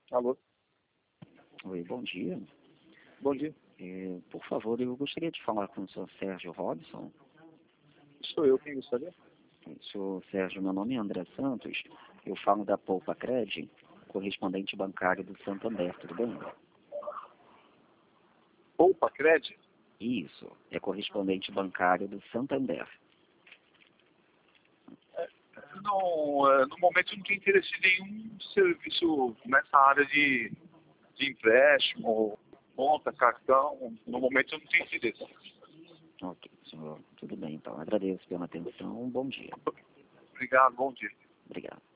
Alô? Oi, bom dia. Bom dia. Por favor, eu gostaria de falar com o senhor Sérgio Robson. Sou eu quem gostaria? Senhor Sérgio, meu nome é André Santos. Eu falo da Poupa Cred, correspondente bancário do Santander, tudo bem? Poupa Cred? Isso, é correspondente bancário do Santander. Não, no momento eu não tenho interesse em nenhum serviço nessa área de empréstimo, conta, cartão. No momento eu não tenho interesse. Ok, senhor, tudo bem então. Agradeço pela atenção. Um bom dia. Obrigado, bom dia. Obrigado.